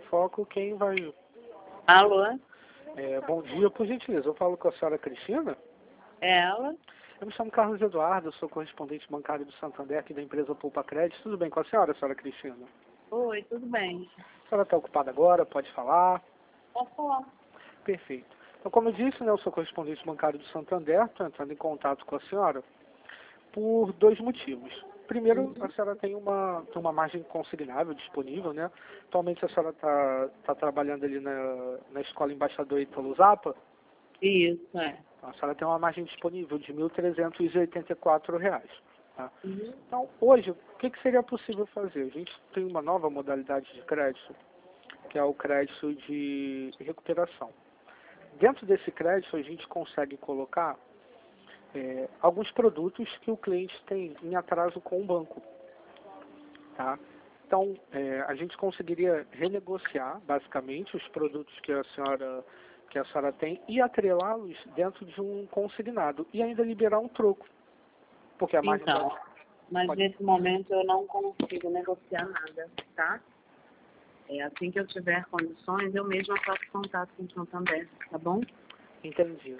Foco, quem vai... Alô? Bom dia, por gentileza, eu falo com a senhora Cristina? É ela? Eu me chamo Carlos Eduardo, sou correspondente bancário do Santander, aqui da empresa Poupa Crédito. Tudo bem com a senhora Cristina? Oi, tudo bem. A senhora está ocupada agora, pode falar? Posso falar? Perfeito. Então, como eu disse, né, eu sou correspondente bancário do Santander, estou entrando em contato com a senhora por dois motivos. Primeiro, a senhora tem uma margem consignável disponível, né? Atualmente a senhora está trabalhando ali na Escola Embaixador Ítalo Zappa. Isso, é. A senhora tem uma margem disponível de R$ 1.384. Tá? Uhum. Então, hoje, o que seria possível fazer? A gente tem uma nova modalidade de crédito, que é o crédito de recuperação. Dentro desse crédito, a gente consegue colocar alguns produtos que o cliente tem em atraso com o banco. Tá? Então, a gente conseguiria renegociar, basicamente, os produtos que a senhora tem e atrelá-los dentro de um consignado e ainda liberar um troco. Porque a margem Então, mas nesse momento eu não consigo negociar nada, tá? Assim que eu tiver condições, eu mesma faço contato com o Santander, tá bom? Entendi.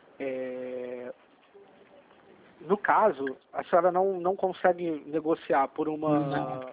No caso, a senhora não consegue negociar por uma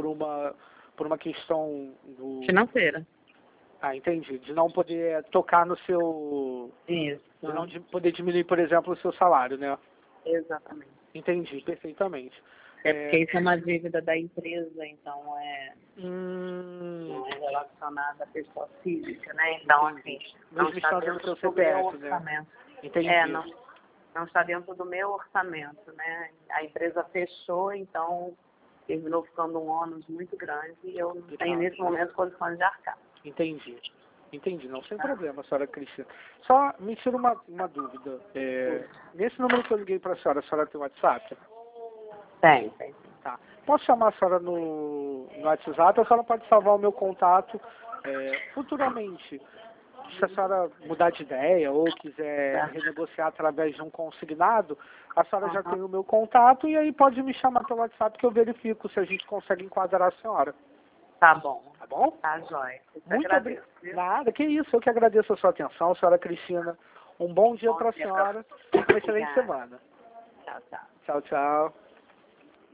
questão do... Financeira. Ah, entendi. De não poder tocar no seu... Isso. De não poder diminuir, por exemplo, o seu salário, né? Exatamente. Entendi, perfeitamente. Porque isso é uma dívida da empresa, então não é Entendi. relacionada à pessoa física, né? Então, assim, não Mesmo está estando no dentro seu do meu CPF, né? orçamento. Entendi. Não está dentro do meu orçamento, né? A empresa fechou, então terminou ficando um ônus muito grande e eu não tenho nesse momento condições de arcar. Entendi. Entendi, não, sem problema, senhora Cristina. Só me tira uma dúvida. Nesse número que eu liguei para a senhora tem WhatsApp? Tem. Tá. Posso chamar a senhora no WhatsApp, a senhora pode salvar o meu contato futuramente. Se a senhora mudar de ideia ou quiser renegociar através de um consignado, a senhora já tem o meu contato e aí pode me chamar pelo WhatsApp que eu verifico se a gente consegue enquadrar a senhora. Tá bom. Tá bom? Tá, jóia. Muito obrigado. Nada, que isso. Eu que agradeço a sua atenção, senhora Cristina. Um bom dia para a senhora e uma excelente semana. Tchau, tchau. Tchau, tchau.